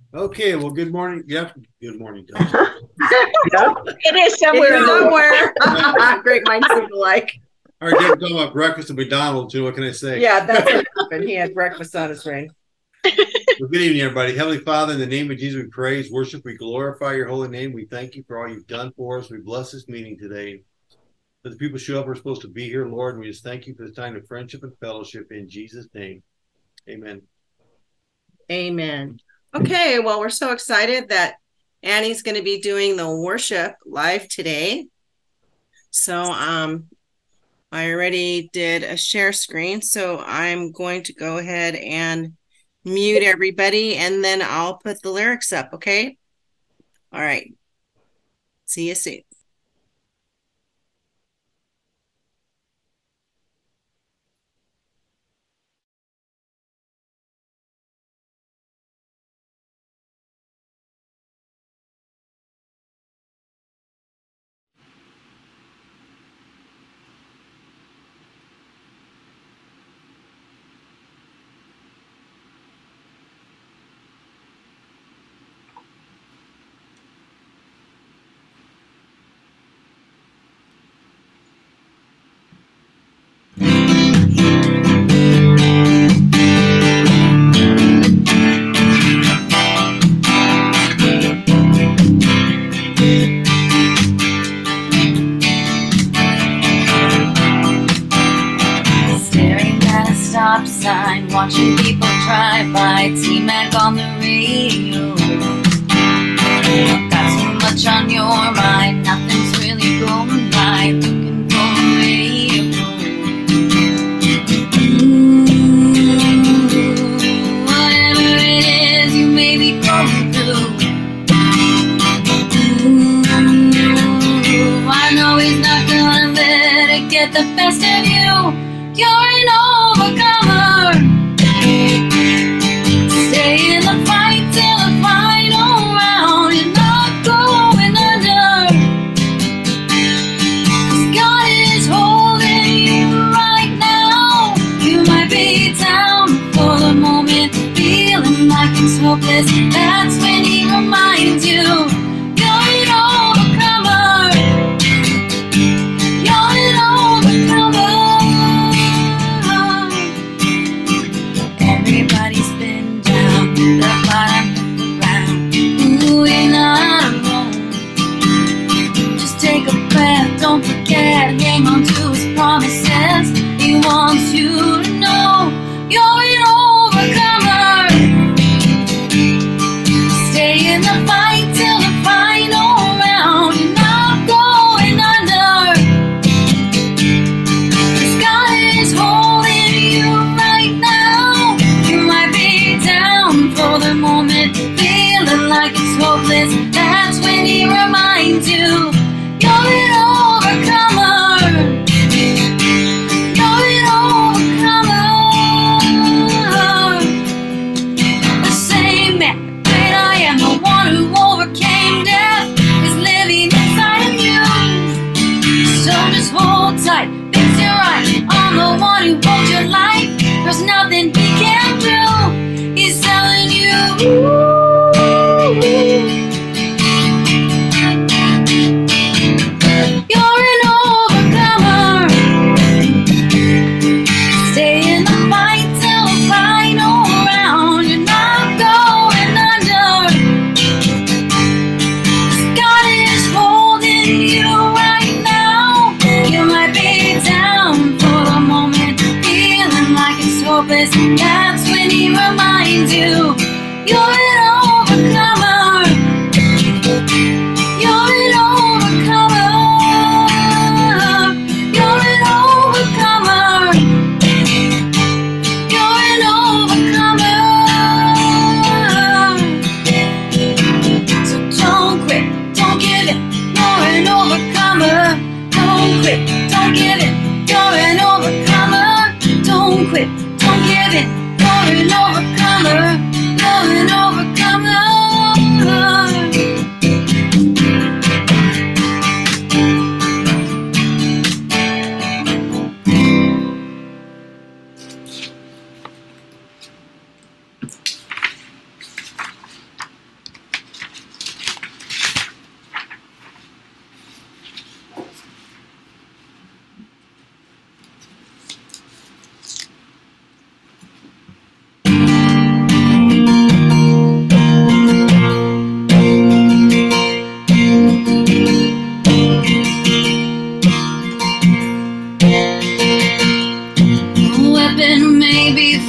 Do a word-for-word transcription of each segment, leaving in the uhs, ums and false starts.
Okay, well, good morning. Yep, good morning, Dustin. Yep. It is somewhere. It's somewhere. Great minds think alike. All right, Dave, talking about breakfast at McDonald's, too. What can I say? Yeah, that's what happened. He had breakfast on his brain. Well, good evening, everybody. Heavenly Father, in the name of Jesus, we praise, worship, we glorify your holy name. We thank you for all you've done for us. We bless this meeting today. That the people show up, we're supposed to be here, Lord. And we just thank you for this time of friendship and fellowship in Jesus' name. Amen. Amen. Okay, well, we're so excited that Annie's going to be doing the worship live today. So um, I already did a share screen, so I'm going to go ahead and mute everybody, and then I'll put the lyrics up, okay? All right. See you soon. Stop sign, watching people drive by, T-Mac on the radio. Got so much on your mind, nothing's really going right, looking for a radio. Ooh, whatever it is you may be going through. Ooh, I know he's not gonna let it get the best of you. You're an overcomer. Stay in the fight till the final round. You're not going under. 'Cause God is holding you right now. You might be down for the moment, feeling like it's hopeless. That's when He reminds you you're an overcomer. You're an overcomer. Everybody's been down, the bottom of the ground. Ooh, you're not alone. Just take a breath, don't forget, hang on to His promises. He wants you to know you're an overcomer. Stay in the fight till the final round. You're not going under. 'Cause God is holding you right now. You might be down for the moment, feeling like it's hopeless. That's when He reminds you you're an overcomer. You're an overcomer. The same man, great I am, the one who overcame death, is living inside of you. So just hold tight, fix your eyes on the one who holds your life. There's nothing He can't do. He's telling you, you're an overcomer. Stay in the fight till the final round. You're not going under. 'Cause God is holding you right now. You might be down for the moment, feeling like it's hopeless. That's when He reminds you you're an overcomer. You're an overcomer. You're an overcomer. You're an overcomer. So don't quit, don't give it. You're an overcomer. Don't quit, don't give it. You're an overcomer. Don't quit, don't give it. You're an overcomer. You're an overcomer.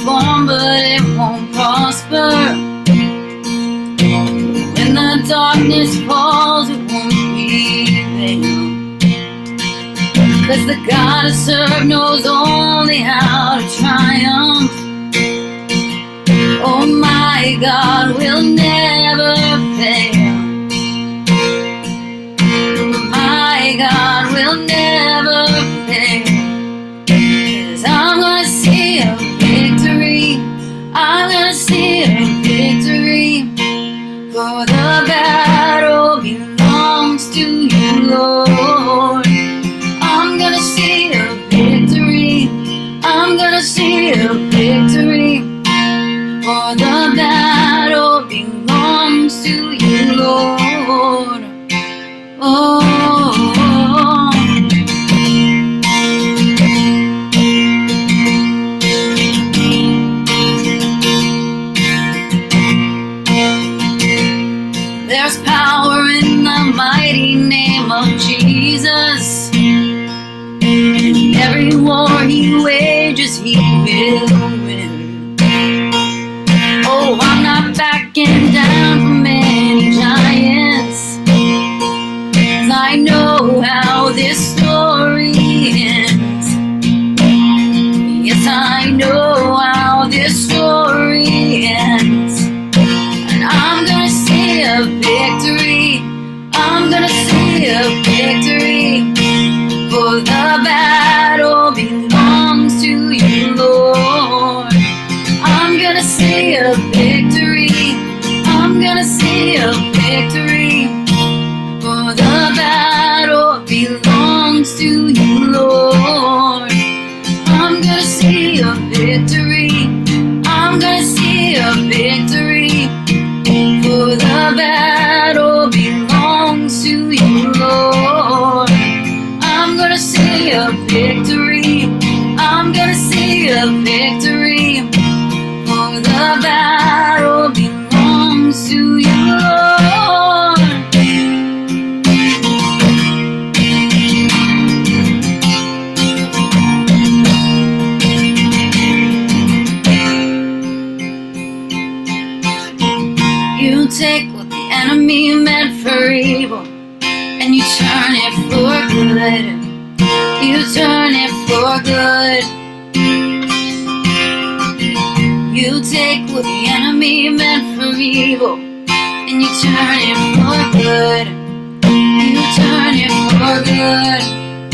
form, but it won't prosper. When the darkness falls, it won't prevail. 'Cause the God I serve knows only how to triumph. Oh, my God will never fail. My God will never fail. 'Cause I'm gonna see a victory. I'm gonna see a victory. For the battle belongs to you, Lord. I'm gonna see a victory. I'm gonna see a victory. For the battle belongs to you, Lord. Oh. There's power in the mighty name of Jesus. In every war he wages, he will win. Oh, I'm not backing down from any giants. 'Cause I know how this story ends. Yes, I know how this story ends. And I'm gonna see a victory. I'm gonna see a victory. For the battle belongs to you, Lord. I'm gonna see a victory. I'm gonna see a victory. For the battle belongs to you, Lord. I'm gonna see a victory. I'm gonna see a victory. For the battle belongs to you, Lord. I'm gonna see a victory. I'm gonna see a victory. For the battle belongs to you, Lord. You take what the enemy meant for evil and you turn it for good. You turn it for good. You take what the enemy meant for evil and you turn it for good. You turn it for good.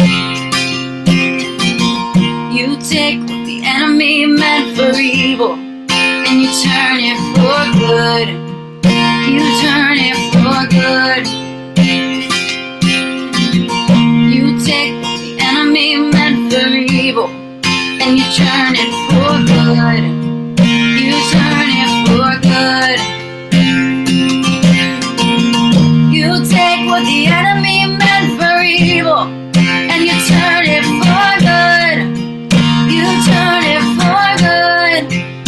You take what the enemy meant for evil and you turn it for good. You turn it for good. You take what the enemy meant for evil and you turn it for good. You turn it for good. You take what the enemy meant for evil and you turn it for good. You turn it for good.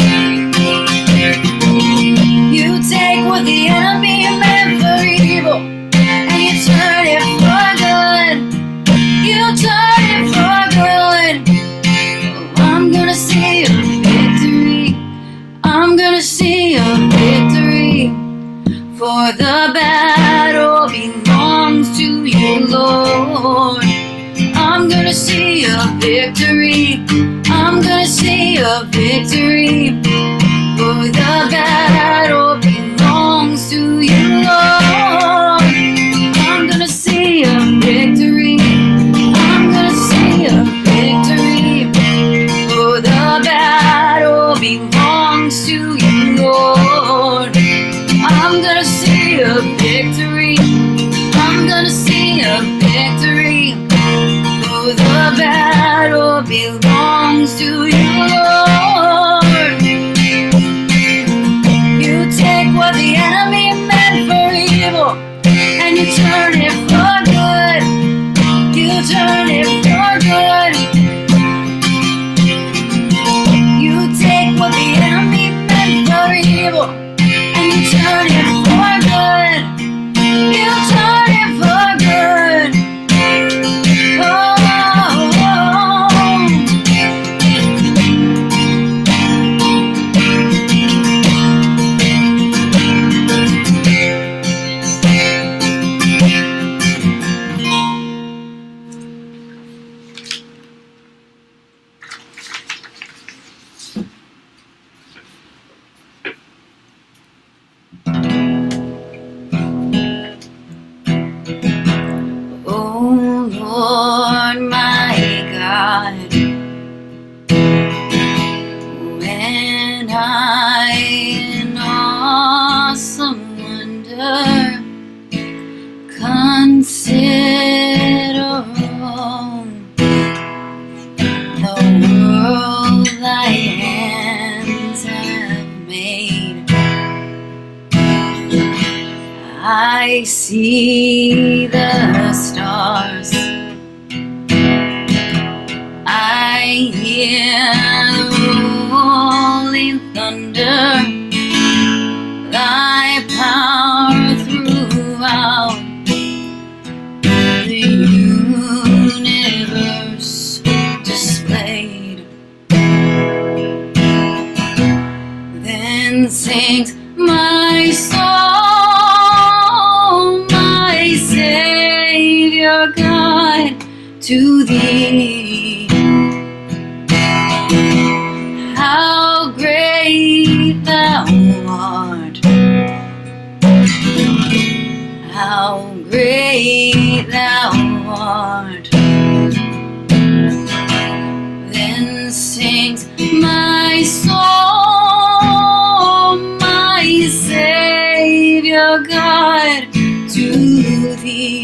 You take what the enemy meant for evil and you turn it for good. You turn it for good. Oh, I'm gonna see a victory. I'm gonna see a victory. For the battle belongs to you, Lord. I'm gonna see a victory. I'm gonna see a victory. For the battle belongs to you, Lord. I'm gonna see a victory. I'm gonna see a victory. For the battle belongs to you, Lord. I'm gonna see a victory. I'm gonna see a victory. For the battle belongs to you, Lord. You take what the enemy meant for evil and you turn it for good. You turn it for good. You take what the enemy meant for evil and you turn it for good. You turn it for good. Oh, oh, oh. I see the stars, I hear the rolling thunder, thy power throughout the universe displayed. Then sings my soul, my Savior God, to thee. How great thou art, how great thou art. Then sings my soul, my Savior God, to thee.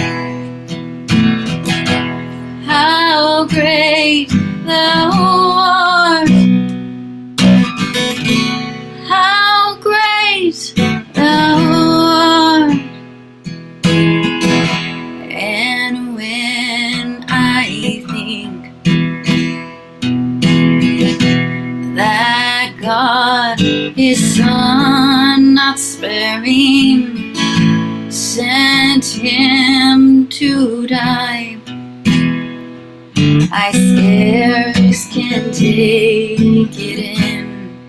How great thou art, how great thou art. And when I think that God, his Son, not sparing, sent him to die, I scarce can take it in,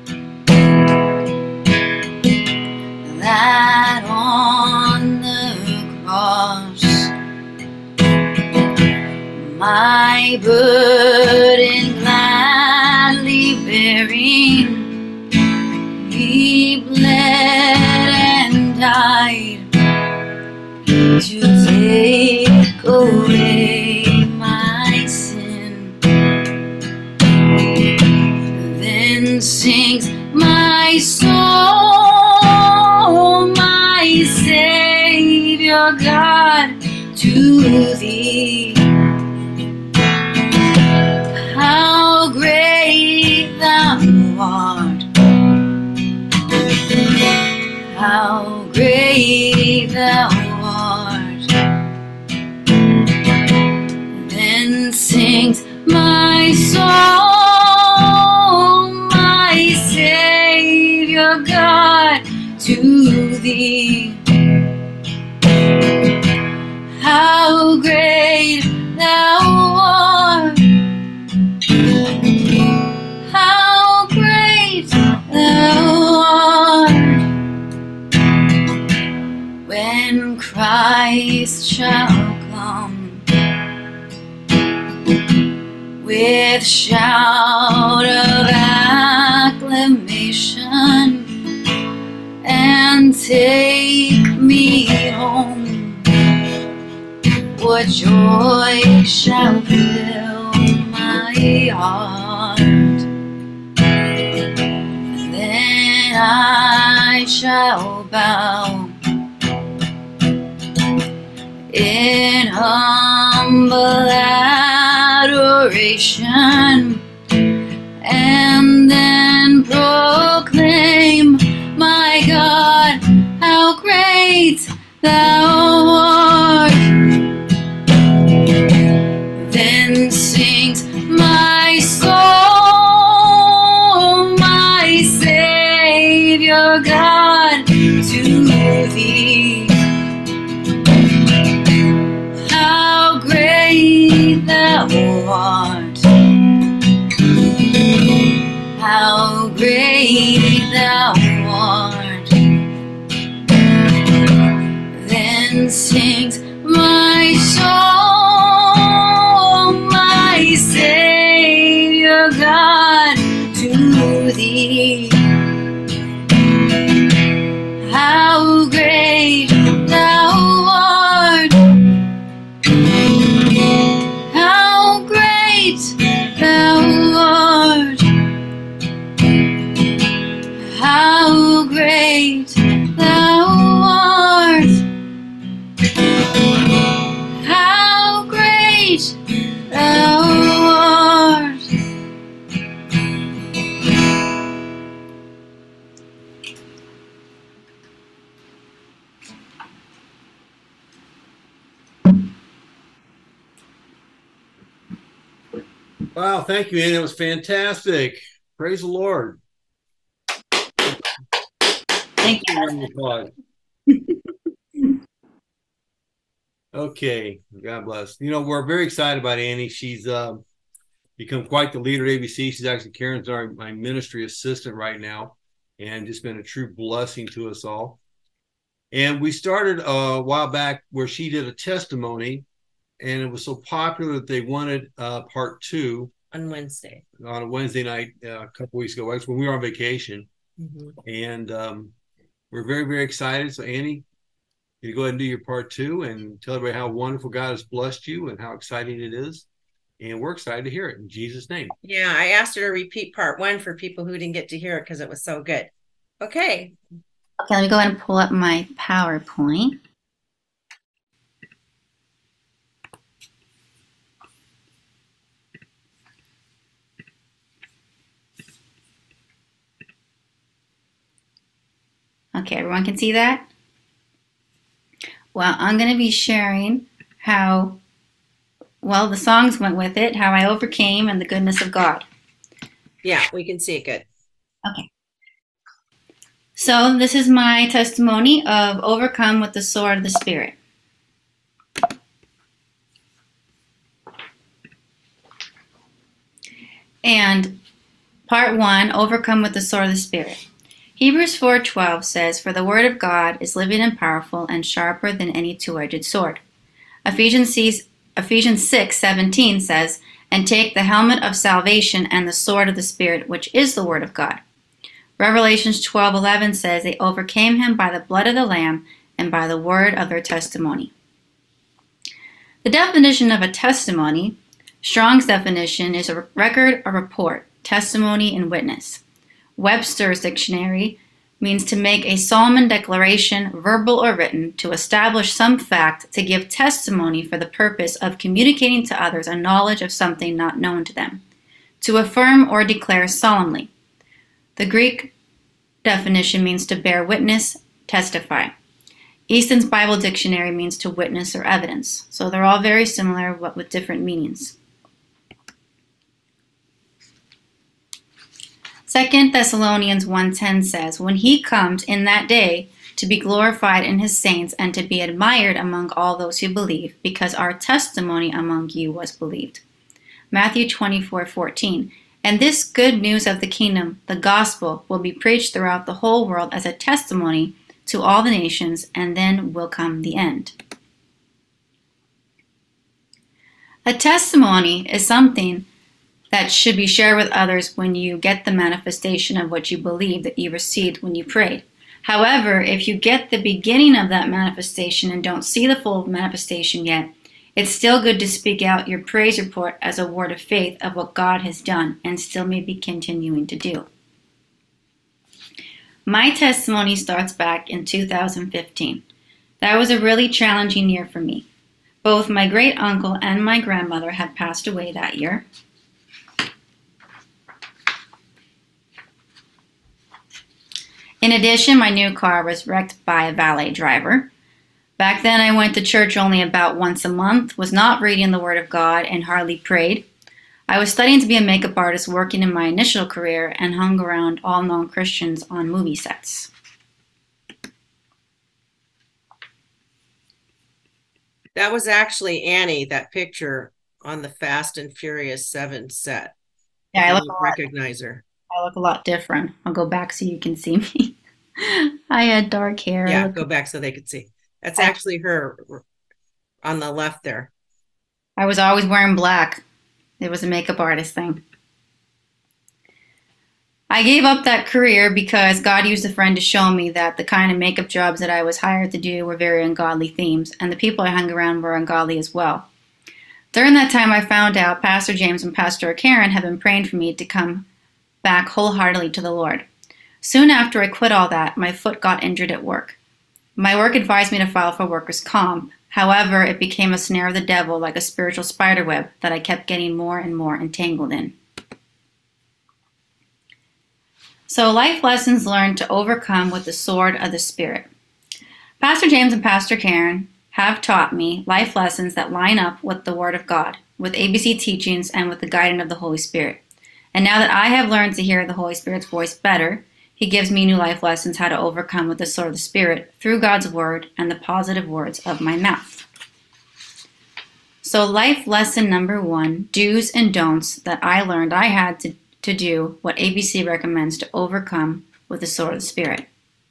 that on the cross my burden gladly bearing, he bled and died to take away my sin. Then sings my soul, my Savior God, to thee. How great thou art, how great thou art. Then sings my soul, my Savior God, to thee. How great thou art, how great thou art. When Christ shall come with shout of acclamation and take me home, what joy shall fill my heart. Then I shall bow in humble adoration, and then proclaim, my God, how great thou art. Then sings my soul, my Savior God, to thee. How great thou art, how great thou art. Then sings my soul, my Savior God, to thee. How great thou art, how great thou art, how great thou art. Wow, thank you, Annie. It was fantastic. Praise the Lord. Thank you. Okay, God bless. You know, we're very excited about Annie. She's um, become quite the leader at A B C. She's actually Karen's our my ministry assistant right now, and just been a true blessing to us all. And we started a while back where she did a testimony, and it was so popular that they wanted uh, part two On Wednesday. on a Wednesday night uh, a couple weeks ago. That's when we were on vacation, Mhm. and um, we're very, very excited. So, Annie, you go ahead and do your part two and tell everybody how wonderful God has blessed you and how exciting it is. And we're excited to hear it in Jesus' name. Yeah, I asked her to repeat part one for people who didn't get to hear it because it was so good. Okay. Okay, let me go ahead and pull up my PowerPoint. Okay, everyone can see that? Well, I'm going to be sharing how, well, the songs went with it, how I overcame, and the goodness of God. Yeah, we can see it good. Okay. So this is my testimony of overcome with the sword of the Spirit. And part one, overcome with the sword of the Spirit. Hebrews four twelve says, "For the word of God is living and powerful and sharper than any two-edged sword." Ephesians six seventeen says, "And take the helmet of salvation and the sword of the Spirit, which is the word of God." Revelations twelve eleven says, "They overcame him by the blood of the Lamb and by the word of their testimony." The definition of a testimony, Strong's definition, is a record, a report, testimony, and witness. Webster's dictionary means to make a solemn declaration, verbal or written, to establish some fact, to give testimony for the purpose of communicating to others a knowledge of something not known to them, to affirm or declare solemnly. The Greek definition means to bear witness, testify. Easton's Bible Dictionary means to witness or evidence. So they're all very similar, but with different meanings. Second Thessalonians one ten says, "When he comes in that day to be glorified in his saints and to be admired among all those who believe, because our testimony among you was believed." Matthew twenty-four fourteen, "And this good news of the kingdom, the gospel, will be preached throughout the whole world as a testimony to all the nations, and then will come the end." A testimony is something that should be shared with others when you get the manifestation of what you believe that you received when you prayed. However, if you get the beginning of that manifestation and don't see the full manifestation yet, it's still good to speak out your praise report as a word of faith of what God has done and still may be continuing to do. My testimony starts back in two thousand fifteen. That was a really challenging year for me. Both my great uncle and my grandmother had passed away that year. In addition, my new car was wrecked by a valet driver. Back then, I went to church only about once a month, was not reading the Word of God, and hardly prayed. I was studying to be a makeup artist working in my initial career and hung around all non-Christians on movie sets. That was actually Annie, that picture on the Fast and Furious seven set. Yeah, I look, don't recognize her. I look a lot different. I'll go back so you can see me. I had dark hair. Yeah, go back so they could see. That's actually her on the left there. I was always wearing black. It was a makeup artist thing. I gave up that career because God used a friend to show me that the kind of makeup jobs that I was hired to do were very ungodly themes, and the people I hung around were ungodly as well. During that time, I found out Pastor James and Pastor Karen had been praying for me to come back wholeheartedly to the Lord. Soon after I quit all that, my foot got injured at work. My work advised me to file for workers' comp. However, it became a snare of the devil, like a spiritual spider web that I kept getting more and more entangled in. So, life lessons learned to overcome with the sword of the Spirit. Pastor James and Pastor Karen have taught me life lessons that line up with the Word of God. with A B C teachings and with the guidance of the Holy Spirit. And now that I have learned to hear the Holy Spirit's voice better, he gives me new life lessons how to overcome with the sword of the Spirit through God's word and the positive words of my mouth. So life lesson number one, do's and don'ts that I learned I had to, to do what A B C recommends to overcome with the sword of the Spirit.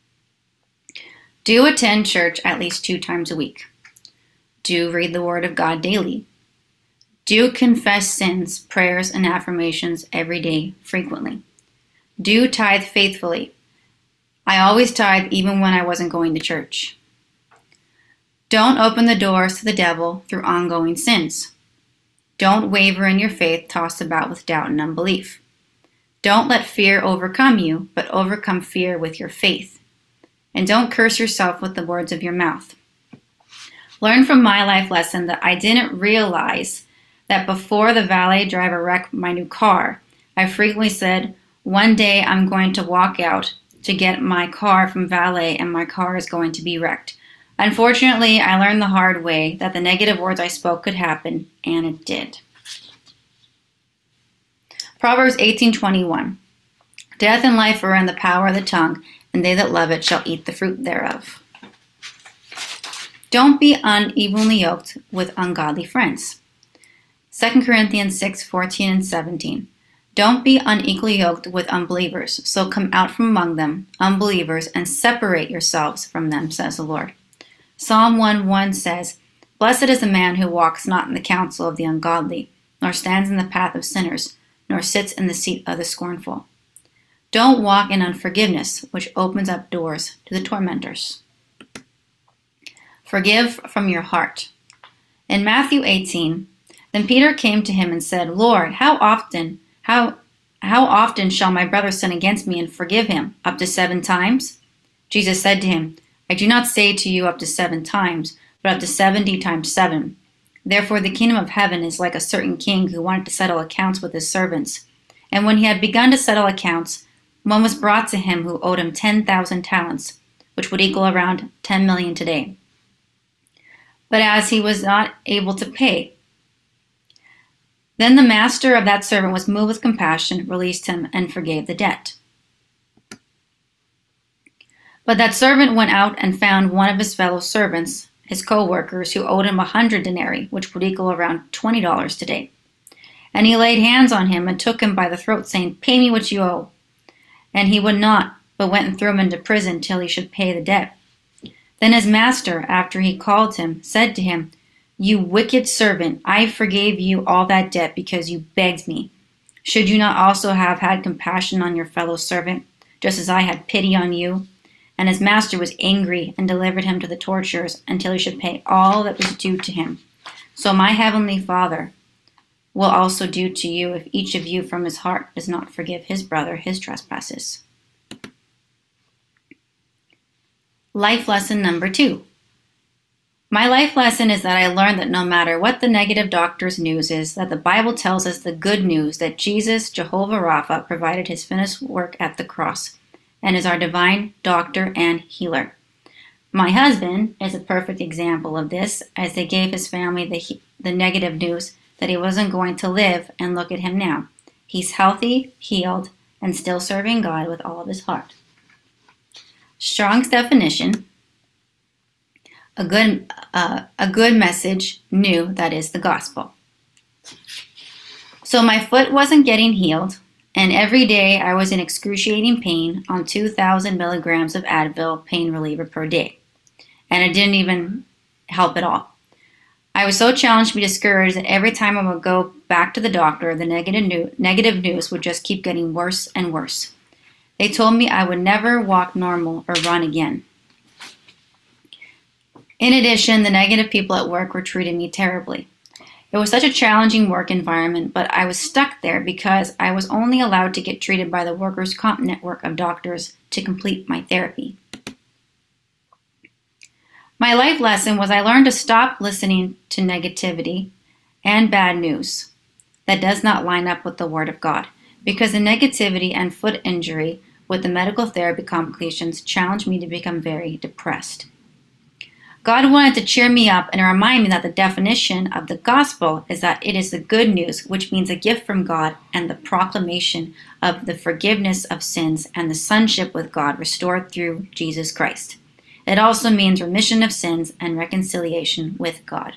Do attend church at least two times a week. Do read the Word of God daily. Do confess sins, prayers, and affirmations every day, frequently. Do tithe faithfully. I always tithe even when I wasn't going to church. Don't open the doors to the devil through ongoing sins. Don't waver in your faith, tossed about with doubt and unbelief. Don't let fear overcome you, but overcome fear with your faith. And don't curse yourself with the words of your mouth. Learn from my life lesson that I didn't realize that before the valet driver wrecked my new car, I frequently said, one day I'm going to walk out to get my car from valet and my car is going to be wrecked. Unfortunately, I learned the hard way that the negative words I spoke could happen, and it did. Proverbs eighteen twenty-one. Death and life are in the power of the tongue, and they that love it shall eat the fruit thereof. Don't be unevenly yoked with ungodly friends. Second Corinthians six fourteen and seventeen. Don't be unequally yoked with unbelievers, so come out from among them, unbelievers, and separate yourselves from them, says the Lord. Psalm one one says, Blessed is the man who walks not in the counsel of the ungodly, nor stands in the path of sinners, nor sits in the seat of the scornful. Don't walk in unforgiveness, which opens up doors to the tormentors. Forgive from your heart. In Matthew eighteen, then Peter came to him and said, Lord, how often, how, how often shall my brother sin against me and forgive him? Up to seven times? Jesus said to him, I do not say to you up to seven times, but up to seventy times seven. Therefore the kingdom of heaven is like a certain king who wanted to settle accounts with his servants. And when he had begun to settle accounts, one was brought to him who owed him ten thousand talents, which would equal around ten million today. But as he was not able to pay, then the master of that servant was moved with compassion, released him, and forgave the debt. But that servant went out and found one of his fellow servants, his co-workers, who owed him a hundred denarii, which would equal around twenty dollars today. And he laid hands on him and took him by the throat, saying, Pay me what you owe. And he would not, but went and threw him into prison till he should pay the debt. Then his master, after he called him, said to him, You wicked servant, I forgave you all that debt because you begged me. Should you not also have had compassion on your fellow servant, just as I had pity on you? And his master was angry and delivered him to the torturers until he should pay all that was due to him. So my heavenly Father will also do to you if each of you from his heart does not forgive his brother his trespasses. Life lesson number two. My life lesson is that I learned that no matter what the negative doctor's news is, that the Bible tells us the good news that Jesus, Jehovah Rapha, provided his finished work at the cross and is our divine doctor and healer. My husband is a perfect example of this, as they gave his family the, the negative news that he wasn't going to live, and look at him now. He's healthy, healed, and still serving God with all of his heart. Strong's definition, a good, uh, a good message, new, that is the gospel. So my foot wasn't getting healed, and every day I was in excruciating pain on two thousand milligrams of Advil pain reliever per day. And it didn't even help at all. I was so challenged to be discouraged that every time I would go back to the doctor, the negative, new, negative news would just keep getting worse and worse. They told me I would never walk normal or run again. In addition, the negative people at work were treating me terribly. It was such a challenging work environment, but I was stuck there because I was only allowed to get treated by the workers' comp network of doctors to complete my therapy. My life lesson was I learned to stop listening to negativity and bad news that does not line up with the Word of God, because the negativity and foot injury with the medical therapy complications challenged me to become very depressed. God wanted to cheer me up and remind me that the definition of the gospel is that it is the good news, which means a gift from God and the proclamation of the forgiveness of sins and the sonship with God restored through Jesus Christ. It also means remission of sins and reconciliation with God.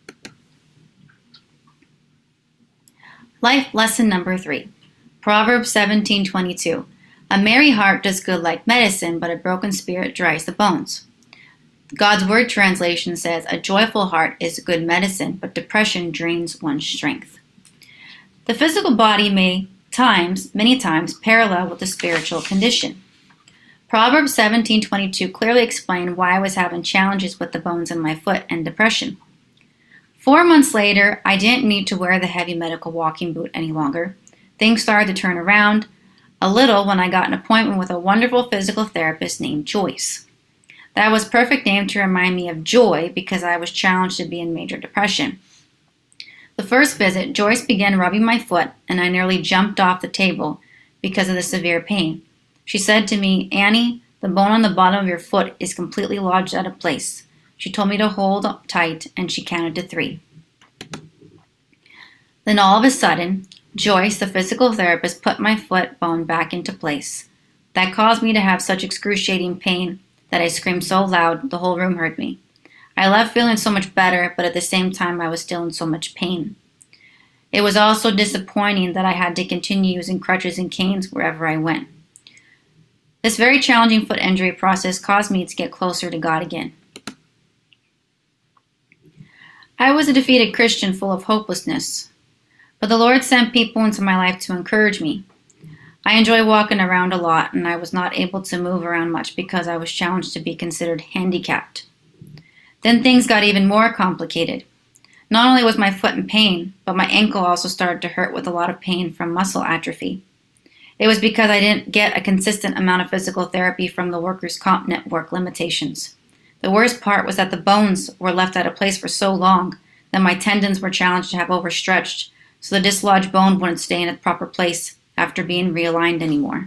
Life lesson number three. Proverbs seventeen twenty-two. A merry heart does good like medicine, but a broken spirit dries the bones. God's Word translation says, a joyful heart is good medicine, but depression drains one's strength. The physical body may times, many times, parallel with the spiritual condition. Proverbs seventeen twenty-two clearly explained why I was having challenges with the bones in my foot and depression. Four months later, I didn't need to wear the heavy medical walking boot any longer. Things started to turn around a little when I got an appointment with a wonderful physical therapist named Joyce. That was a perfect name to remind me of joy because I was challenged to be in major depression. The first visit, Joyce began rubbing my foot and I nearly jumped off the table because of the severe pain. She said to me, Annie, the bone on the bottom of your foot is completely lodged out of place. She told me to hold tight and she counted to three. Then all of a sudden, Joyce, the physical therapist, put my foot bone back into place. That caused me to have such excruciating pain that I screamed so loud the whole room heard me. I left feeling so much better, but at the same time I was still in so much pain. It was also disappointing that I had to continue using crutches and canes wherever I went. This very challenging foot injury process caused me to get closer to God again. I was a defeated Christian full of hopelessness, but the Lord sent people into my life to encourage me. I enjoy walking around a lot, and I was not able to move around much because I was challenged to be considered handicapped. Then things got even more complicated. Not only was my foot in pain, but my ankle also started to hurt with a lot of pain from muscle atrophy. It was because I didn't get a consistent amount of physical therapy from the Workers' Comp Network limitations. The worst part was that the bones were left out of place for so long that my tendons were challenged to have overstretched, so the dislodged bone wouldn't stay in its proper place after being realigned anymore.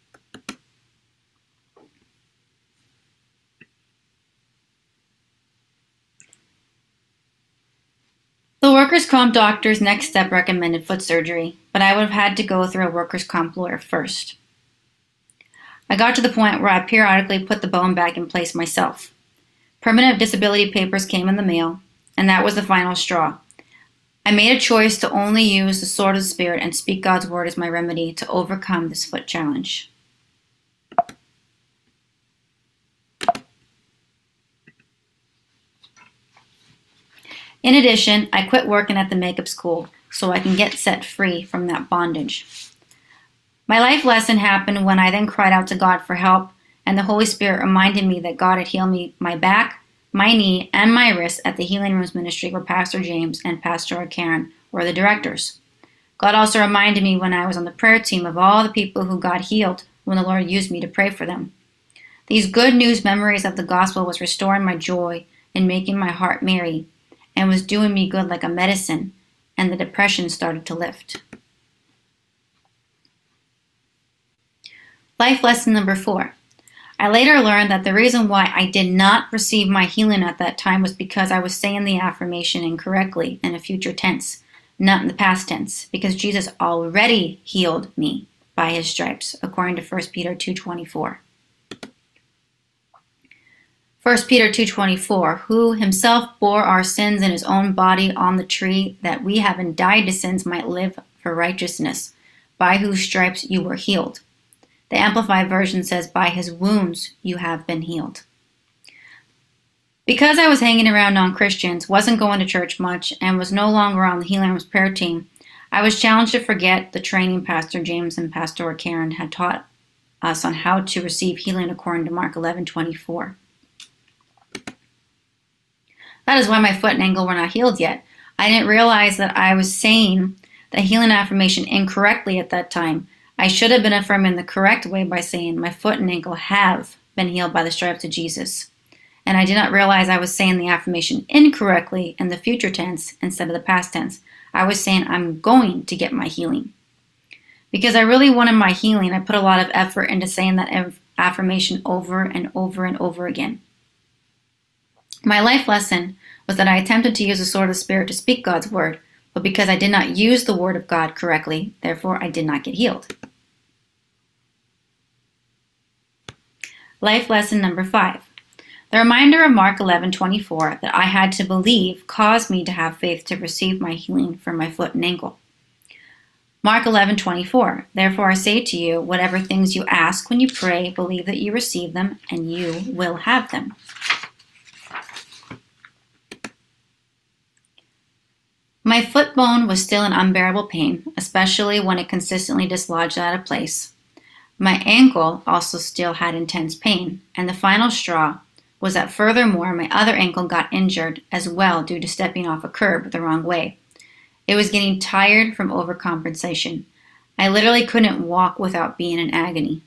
The workers' comp doctor's next step recommended foot surgery, but I would have had to go through a workers' comp lawyer first. I got to the point where I periodically put the bone back in place myself. Permanent disability papers came in the mail, and that was the final straw. I made a choice to only use the sword of the Spirit and speak God's word as my remedy to overcome this foot challenge. In addition, I quit working at the makeup school so I can get set free from that bondage. My life lesson happened when I then cried out to God for help, and the Holy Spirit reminded me that God had healed me my back, my knee, and my wrist at the Healing Rooms Ministry where Pastor James and Pastor Karen were the directors. God also reminded me when I was on the prayer team of all the people who God healed when the Lord used me to pray for them. These good news memories of the gospel was restoring my joy and making my heart merry, and was doing me good like a medicine, and the depression started to lift. Life lesson number four. I later learned that the reason why I did not receive my healing at that time was because I was saying the affirmation incorrectly in a future tense, not in the past tense, because Jesus already healed me by his stripes, according to First Peter two twenty-four. First Peter two twenty-four, who himself bore our sins in his own body on the tree, that we having died to sins might live for righteousness, by whose stripes you were healed. The Amplified Version says, by his wounds you have been healed. Because I was hanging around non-Christians, wasn't going to church much, and was no longer on the Healing Rooms prayer team, I was challenged to forget the training Pastor James and Pastor Karen had taught us on how to receive healing according to Mark eleven twenty-four. That is why my foot and ankle were not healed yet. I didn't realize that I was saying the healing affirmation incorrectly at that time. I should have been affirming the correct way by saying, my foot and ankle have been healed by the stripes of Jesus. And I did not realize I was saying the affirmation incorrectly in the future tense instead of the past tense. I was saying, I'm going to get my healing. Because I really wanted my healing, I put a lot of effort into saying that affirmation over and over and over again. My life lesson was that I attempted to use the sword of the Spirit to speak God's word, but because I did not use the word of God correctly, therefore I did not get healed. Life lesson number five. The reminder of Mark eleven twenty-four that I had to believe caused me to have faith to receive my healing for my foot and ankle. Mark eleven twenty-four. Therefore I say to you, whatever things you ask when you pray, believe that you receive them, and you will have them. My foot bone was still in unbearable pain, especially when it consistently dislodged out of place. My ankle also still had intense pain, and the final straw was that furthermore my other ankle got injured as well due to stepping off a curb the wrong way. It was getting tired from overcompensation. I literally couldn't walk without being in agony.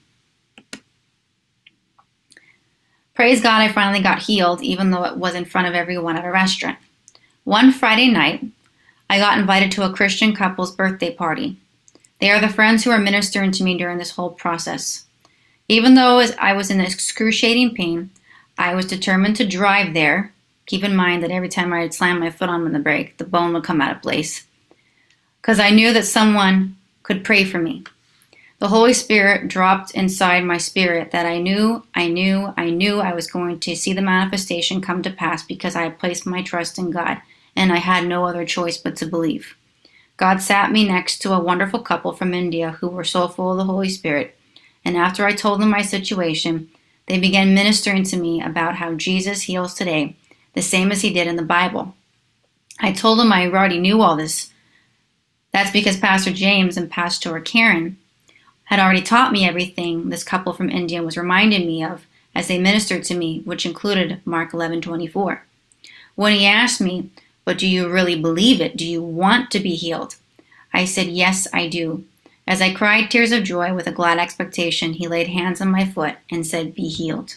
Praise God, I finally got healed, even though it was in front of everyone at a restaurant. One Friday night, I got invited to a Christian couple's birthday party. They are the friends who are ministering to me during this whole process. Even though I was in excruciating pain, I was determined to drive there. Keep in mind that every time I would slam my foot on the brake, the bone would come out of place. Because I knew that someone could pray for me. The Holy Spirit dropped inside my spirit that I knew, I knew, I knew I was going to see the manifestation come to pass because I had placed my trust in God, and I had no other choice but to believe. God sat me next to a wonderful couple from India who were so full of the Holy Spirit, and after I told them my situation, they began ministering to me about how Jesus heals today, the same as he did in the Bible. I told them I already knew all this. That's because Pastor James and Pastor Karen had already taught me everything this couple from India was reminding me of as they ministered to me, which included Mark eleven twenty-four. When he asked me, "But do you really believe it? Do you want to be healed?" I said, "Yes, I do." As I cried tears of joy with a glad expectation, he laid hands on my foot and said, "Be healed."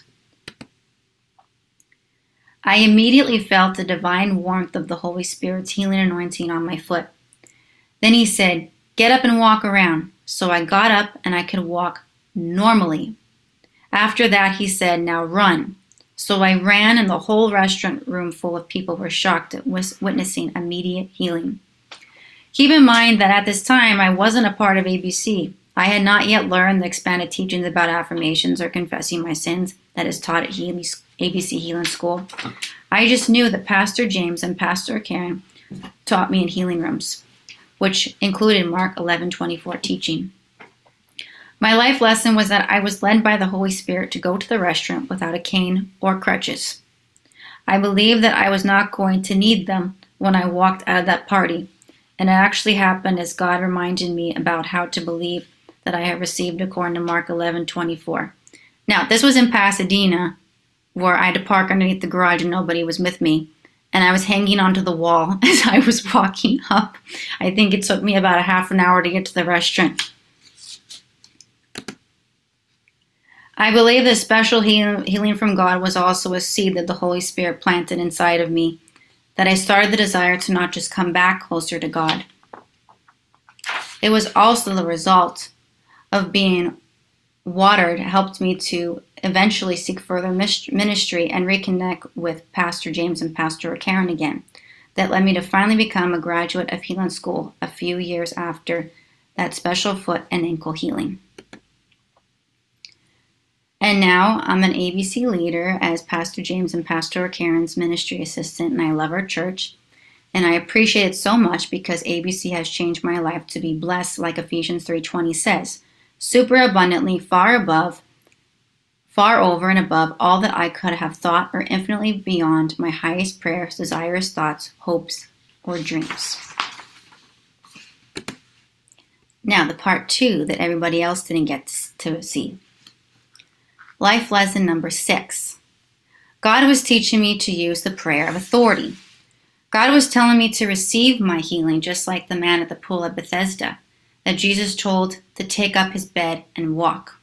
I immediately felt the divine warmth of the Holy Spirit's healing anointing on my foot. Then he said, "Get up and walk around." So I got up and I could walk normally. After that, he said, "Now run." So I ran, and the whole restaurant room full of people were shocked at witnessing immediate healing. Keep in mind that at this time, I wasn't a part of A B C. I had not yet learned the expanded teachings about affirmations or confessing my sins that is taught at A B C Healing School. I just knew that Pastor James and Pastor Karen taught me in healing rooms, which included Mark eleven twenty-four teaching. My life lesson was that I was led by the Holy Spirit to go to the restaurant without a cane or crutches. I believed that I was not going to need them when I walked out of that party, and it actually happened as God reminded me about how to believe that I have received according to Mark eleven twenty-four. Now, this was in Pasadena, where I had to park underneath the garage and nobody was with me, and I was hanging onto the wall as I was walking up. I think it took me about a half an hour to get to the restaurant. I believe the special healing from God was also a seed that the Holy Spirit planted inside of me, that I started the desire to not just come back closer to God. It was also the result of being watered, helped me to eventually seek further ministry and reconnect with Pastor James and Pastor Karen again. That led me to finally become a graduate of Healing School a few years after that special foot and ankle healing. And now I'm an A B C leader as Pastor James and Pastor Karen's ministry assistant, and I love our church. And I appreciate it so much because A B C has changed my life to be blessed, like Ephesians three twenty says, super abundantly, far above, far over and above all that I could have thought, or infinitely beyond my highest prayers, desires, thoughts, hopes, or dreams. Now, the part two that everybody else didn't get to see. Life lesson number six. God was teaching me to use the prayer of authority. God was telling me to receive my healing just like the man at the pool of Bethesda, that Jesus told to take up his bed and walk.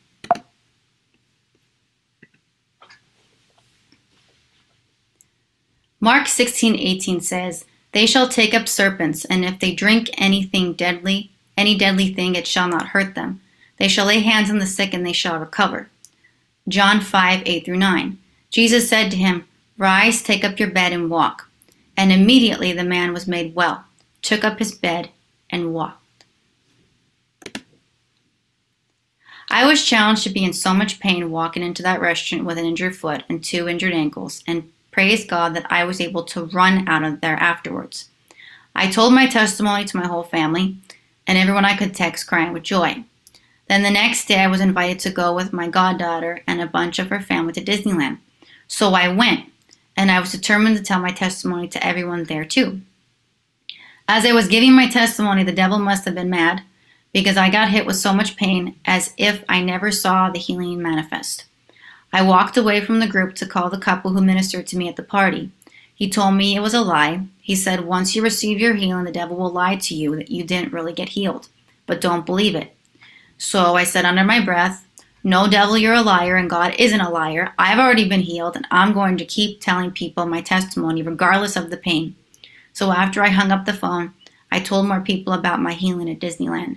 Mark sixteen eighteen says, "They shall take up serpents, and if they drink anything deadly, any deadly thing, it shall not hurt them. They shall lay hands on the sick, and they shall recover." John five eight through nine. Jesus said to him, Rise, take up your bed and walk. And immediately the man was made well, took up his bed and walked. I was challenged to be in so much pain walking into that restaurant with an injured foot and two injured ankles, and praise God that I was able to run out of there afterwards. I told my testimony to my whole family and everyone I could text, crying with joy. Then the next day I was invited to go with my goddaughter and a bunch of her family to Disneyland. So I went, and I was determined to tell my testimony to everyone there too. As I was giving my testimony, the devil must have been mad, because I got hit with so much pain as if I never saw the healing manifest. I walked away from the group to call the couple who ministered to me at the party. He told me it was a lie. He said, once you receive your healing, the devil will lie to you that you didn't really get healed, but don't believe it. So I said under my breath, no, devil, you're a liar, and God isn't a liar. I've already been healed, and I'm going to keep telling people my testimony regardless of the pain. So after I hung up the phone, I told more people about my healing at Disneyland.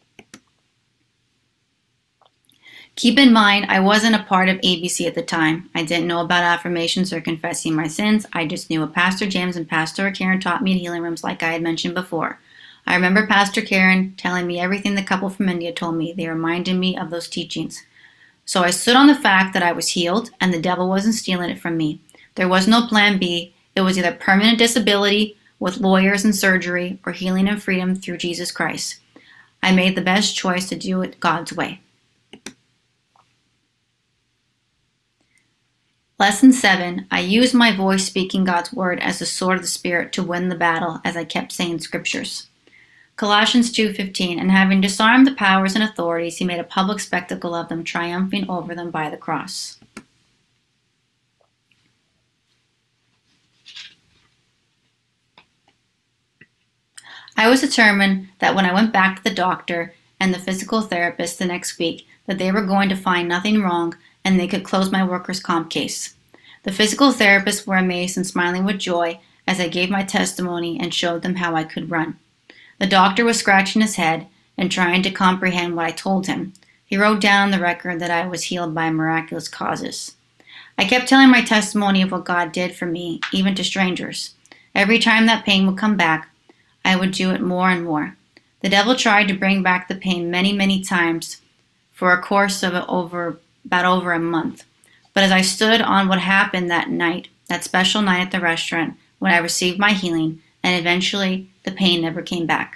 Keep in mind, I wasn't a part of A B C at the time. I didn't know about affirmations or confessing my sins. I just knew what Pastor James and Pastor Karen taught me in healing rooms like I had mentioned before. I remember Pastor Karen telling me everything the couple from India told me. They reminded me of those teachings. So I stood on the fact that I was healed and the devil wasn't stealing it from me. There was no plan B. It was either permanent disability with lawyers and surgery or healing and freedom through Jesus Christ. I made the best choice to do it God's way. Lesson seven, I used my voice speaking God's word as the sword of the Spirit to win the battle as I kept saying scriptures. Colossians two fifteen, and having disarmed the powers and authorities, he made a public spectacle of them, triumphing over them by the cross. I was determined that when I went back to the doctor and the physical therapist the next week, that they were going to find nothing wrong and they could close my workers' comp case. The physical therapists were amazed and smiling with joy as I gave my testimony and showed them how I could run. The doctor was scratching his head and trying to comprehend what I told him. He wrote down on the record that I was healed by miraculous causes. I kept telling my testimony of what God did for me, even to strangers. Every time that pain would come back, I would do it more and more. The devil tried to bring back the pain many, many times for a course of over about over a month. But as I stood on what happened that night, that special night at the restaurant, when I received my healing, and eventually the pain never came back.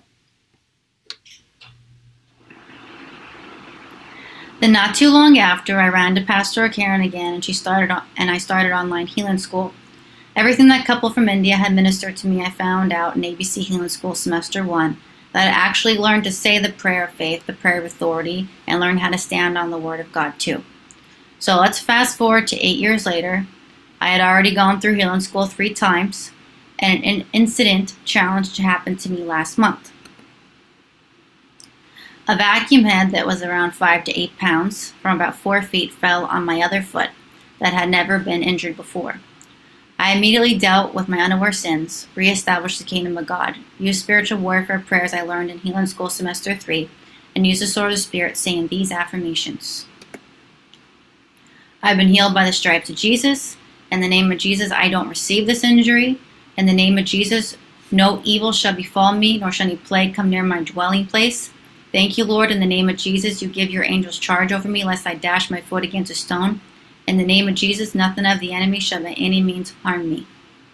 Then not too long after, I ran to Pastor Karen again, and she started on, and I started online healing school. Everything that couple from India had ministered to me, I found out in A B C Healing School Semester one, that I actually learned to say the prayer of faith, the prayer of authority, and learn how to stand on the Word of God too. So let's fast forward to eight years later. I had already gone through healing school three times, and an incident challenge happened to me last month. A vacuum head that was around five to eight pounds from about four feet fell on my other foot that had never been injured before. I immediately dealt with my unaware sins, reestablished the kingdom of God, used spiritual warfare prayers I learned in Healing School Semester three, and used the sword of the Spirit, saying these affirmations. I've been healed by the stripes of Jesus. In the name of Jesus, I don't receive this injury. In the name of Jesus, no evil shall befall me, nor shall any plague come near my dwelling place. Thank you, Lord. In the name of Jesus, you give your angels charge over me, lest I dash my foot against a stone. In the name of Jesus, nothing of the enemy shall by any means harm me.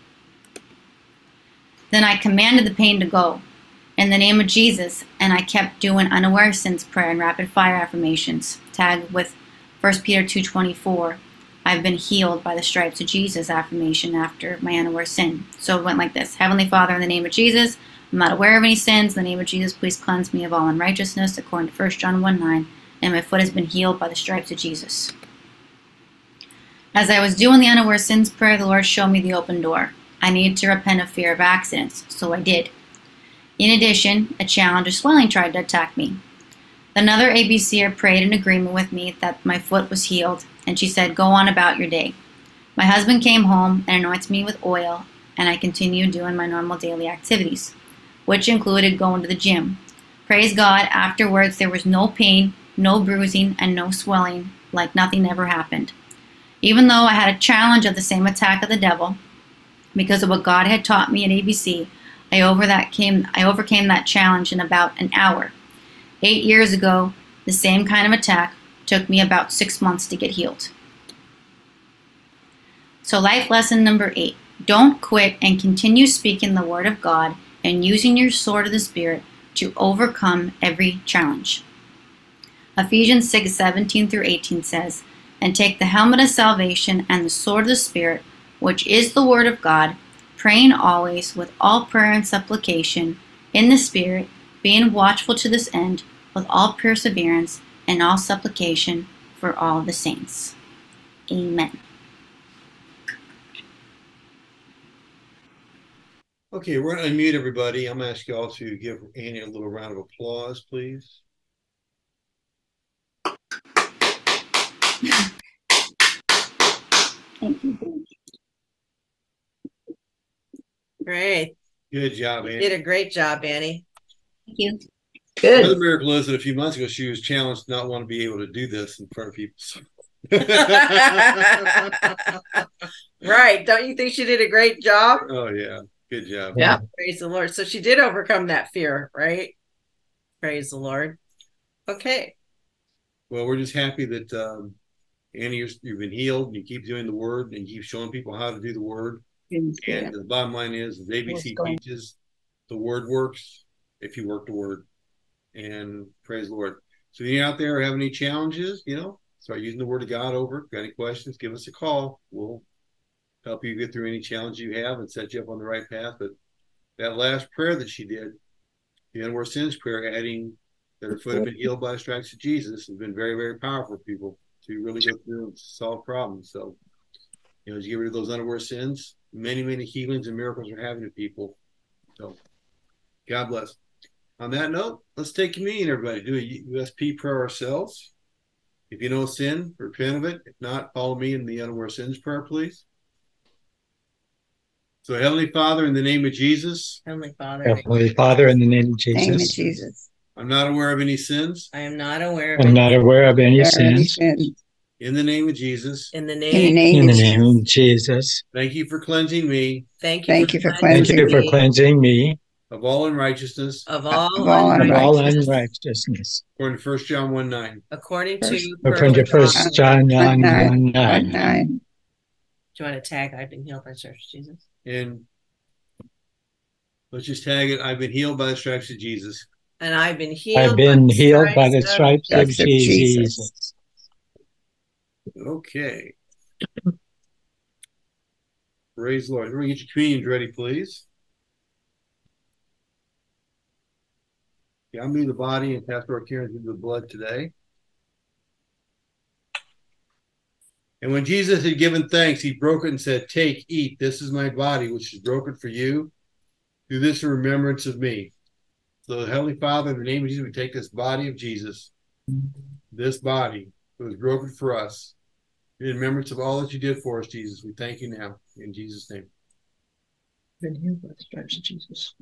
Then I commanded the pain to go. In the name of Jesus, and I kept doing unaware sins prayer and rapid fire affirmations, tagged with First Peter two twenty-four. I've been healed by the stripes of Jesus affirmation after my unaware sin. So it went like this. Heavenly Father, in the name of Jesus, I'm not aware of any sins. In the name of Jesus, please cleanse me of all unrighteousness, according to First John one nine, and my foot has been healed by the stripes of Jesus. As I was doing the unaware sins prayer, the Lord showed me the open door. I needed to repent of fear of accidents, so I did. In addition, a challenge of swelling tried to attack me. Another A B C er prayed in agreement with me that my foot was healed, and she said, go on about your day. My husband came home and anointed me with oil, and I continued doing my normal daily activities, which included going to the gym. Praise God, afterwards there was no pain, no bruising, and no swelling, like nothing ever happened. Even though I had a challenge of the same attack of the devil, because of what God had taught me at A B C, I, over that came, I overcame that challenge in about an hour. Eight years ago, the same kind of attack took me about six months to get healed. So life lesson number eight, don't quit and continue speaking the word of God and using your sword of the Spirit to overcome every challenge. Ephesians six seventeen through eighteen says, and take the helmet of salvation and the sword of the Spirit, which is the word of God, praying always with all prayer and supplication in the Spirit, being watchful to this end with all perseverance and all supplication for all the saints. Amen. Okay, we're going to unmute everybody. I'm going to ask you all to give Annie a little round of applause, please. Thank you. Great. Good job, You Annie. did a great job, Annie. Thank you. Another Good. miracle is that a few months ago she was challenged to not want to be able to do this in front of people. Right. Don't you think she did a great job? Oh, yeah. Good job. Yeah. Praise the Lord. So she did overcome that fear, right? Praise the Lord. Okay. Well, we're just happy that um, Annie, you're, you've been healed and you keep doing the word and you keep showing people how to do the word. And the bottom line is, as A B C teaches, the word works if you work the word. And praise the Lord. So if you're out there have any challenges, you know, start using the word of God over. Got any questions, give us a call. We'll help you get through any challenge you have and set you up on the right path. But that last prayer that she did, the unaware sins prayer, adding that her foot had been healed by the stripes of Jesus, has been very, very powerful for people to really go through and solve problems. So, you know, as you get rid of those unaware sins, many, many healings and miracles are happening to people. So, God bless. On that note, let's take communion, everybody. Do a U S P prayer ourselves. If you know sin, repent of it. If not, follow me in the unaware sins prayer, please. So, Heavenly Father, in the name of Jesus, Heavenly Father, Heavenly Father, in the name of Name of Jesus, Jesus. I'm not aware of any sins. I am not aware of I'm any not aware of any There are any sins. sins. In the name of Jesus, in the In the name. name In of the Jesus. name of Jesus, thank you for cleansing me Thank you, Thank for, you for thank cleansing you for me cleansing me of all unrighteousness, of all, Of all of all unrighteousness. unrighteousness. according to First John one nine. according First- to According to First John One one nine. One nine. nine. Do you want to tag I've been healed by the stripes of Jesus? And let's just tag it. I've been healed by the stripes of Jesus. And I've been healed. I've been by the healed by the stripes stripes of Stripes of Jesus. Jesus. Okay. Praise the Lord. Everyone get your communions ready, please. Yeah, I'm in the body and Pastor Karen through the blood today. And when Jesus had given thanks, he broke it and said, take, eat. This is my body, which is broken for you. Do this in remembrance of me. So, Heavenly Father, in the name of Jesus, we take this body of Jesus, this body that was broken for us, in remembrance of all that you did for us, Jesus. We thank you now. In Jesus' name. Been healed by the stripes of Jesus.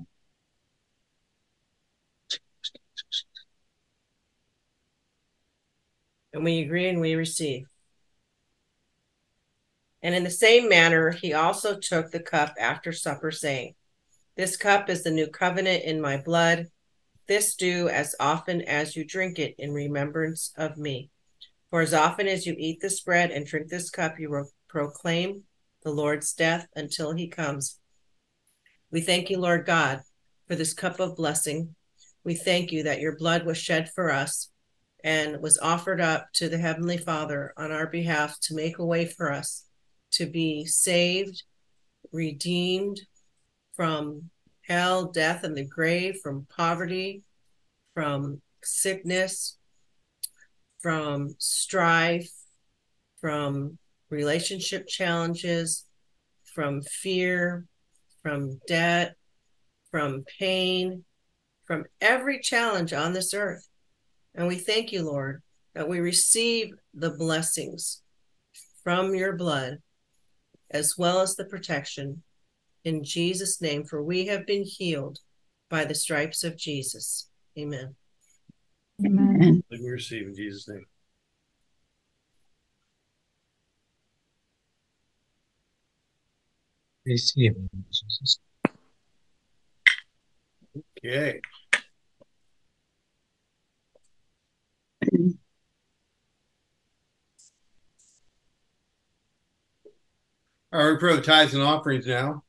And we agree and we receive. And in the same manner, he also took the cup after supper, saying, this cup is the new covenant in my blood. This do as often as you drink it in remembrance of me. For as often as you eat this bread and drink this cup, you will proclaim the Lord's death until he comes. We thank you, Lord God, for this cup of blessing. We thank you that your blood was shed for us and was offered up to the Heavenly Father on our behalf to make a way for us to be saved, redeemed from hell, death, and the grave, from poverty, from sickness, from strife, from relationship challenges, from fear, from debt, from pain, from every challenge on this earth. And we thank you, Lord, that we receive the blessings from your blood, as well as the protection in Jesus' name, for we have been healed by the stripes of Jesus. Amen. Amen. Like we receive in Jesus' name. Receive it in Jesus. Okay. All right, we pray the tithes and offerings now.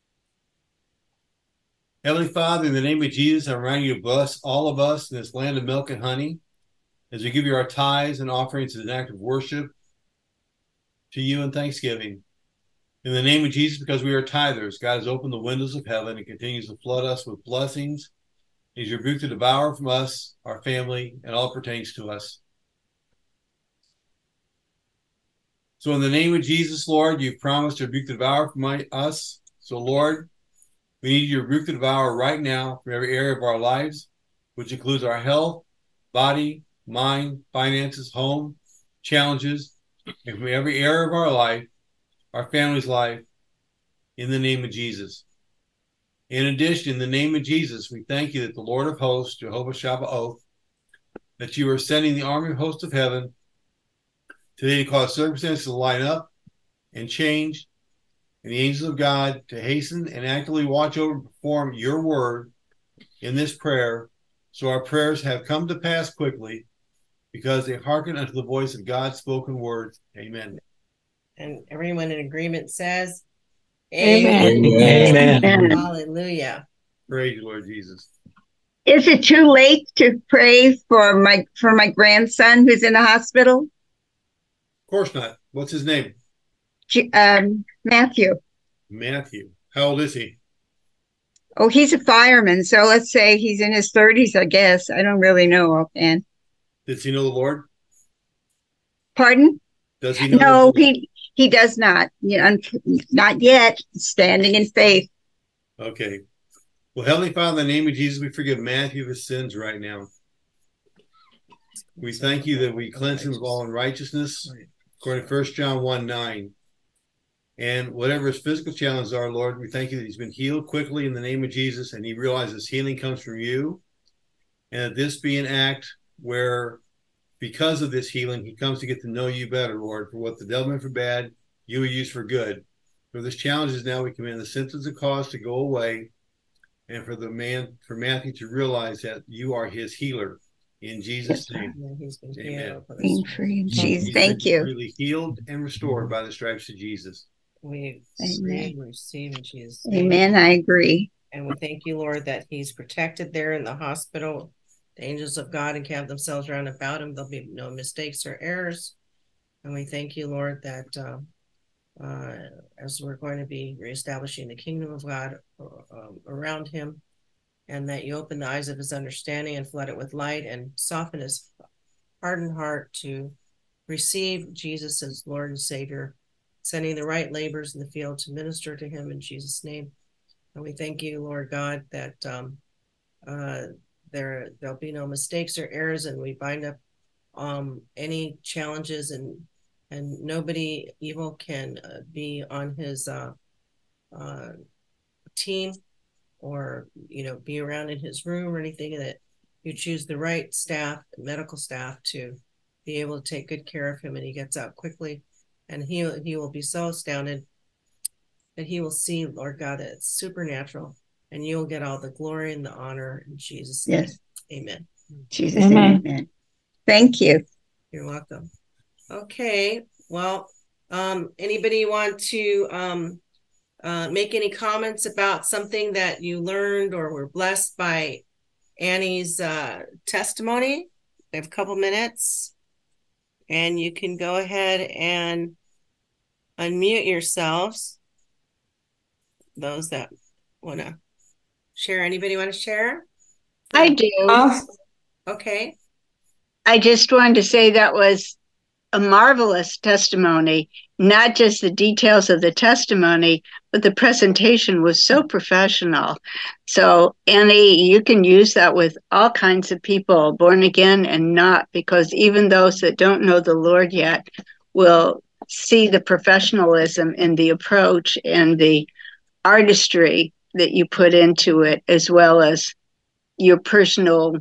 Heavenly Father, in the name of Jesus, I remind you to bless all of us in this land of milk and honey as we give you our tithes and offerings as an act of worship to you in thanksgiving. In the name of Jesus, because we are tithers, God has opened the windows of heaven and continues to flood us with blessings. He's rebuked to devour from us, our family, and all pertains to us. So in the name of Jesus, Lord, you've promised to rebuke the devourer from my, us. So, Lord, we need you to rebuke the devourer right now from every area of our lives, which includes our health, body, mind, finances, home, challenges, and from every area of our life, our family's life, in the name of Jesus. In addition, in the name of Jesus, we thank you that the Lord of hosts, Jehovah Shabbaoth, that you are sending the army of hosts of heaven today to cause circumstances to line up and change, and the angels of God to hasten and actively watch over and perform your word in this prayer, so our prayers have come to pass quickly because they hearken unto the voice of God's spoken words. Amen. And everyone in agreement says, Amen. Amen. Amen. Hallelujah. Praise you, Lord Jesus. Is it too late to pray for my for my grandson who's in the hospital? Of course not. What's his name? J- Um, Matthew. Matthew. How old is he? Oh, he's a fireman, so let's say he's in his thirties, I guess. I don't really know offhand. Does he know the Lord? Pardon? Does he know No, the Lord? he he does not. You know, not yet. Standing in faith. Okay. Well, Heavenly Father, in the name of Jesus, we forgive Matthew of his sins right now. We thank you that we cleanse him of all unrighteousness, according to First John one nine. And whatever his physical challenges are, Lord, we thank you that he's been healed quickly in the name of Jesus, and he realizes healing comes from you, and that this be an act where, because of this healing, he comes to get to know you better, Lord, for what the devil meant for bad, you will use for good. For this challenge is now we command the symptoms and cause to go away, and for the man, for Matthew to realize that you are his healer. In Jesus' name, And he's been Amen. healed. Being free in Jesus. he's Thank been you. completely healed and restored by the stripes of Jesus. We Amen. receive in Jesus' name. Amen. I agree. And we thank you, Lord, that he's protected there in the hospital. The angels of God encamp themselves round about him. There'll be no mistakes or errors. And we thank you, Lord, that uh, uh, as we're going to be reestablishing the kingdom of God uh, around him, and that you open the eyes of his understanding and flood it with light and soften his hardened heart to receive Jesus as Lord and Savior, sending the right laborers in the field to minister to him in Jesus' name. And we thank you, Lord God, that um, uh, there, there'll be no mistakes or errors, and we bind up um, any challenges, and and nobody evil can uh, be on his uh, uh, team, or, you know, be around in his room or anything, that you choose the right staff, medical staff, to be able to take good care of him, and he gets out quickly, and he, he will be so astounded that he will see, Lord God, that it's supernatural, and you'll get all the glory and the honor in Jesus' name. Yes. Amen. Jesus. Amen. Amen. Thank you. You're welcome. Okay. Well, um, anybody want to um, uh, make any comments about something that you learned or were blessed by Annie's uh, testimony? We have a couple minutes, and you can go ahead and unmute yourselves. Those that want to share. Anybody want to share? I do. Okay. I just wanted to say that was a marvelous testimony, not just the details of the testimony, but the presentation was so professional. So, Annie, you can use that with all kinds of people, born again and not, because even those that don't know the Lord yet will see the professionalism in the approach and the artistry that you put into it, as well as your personal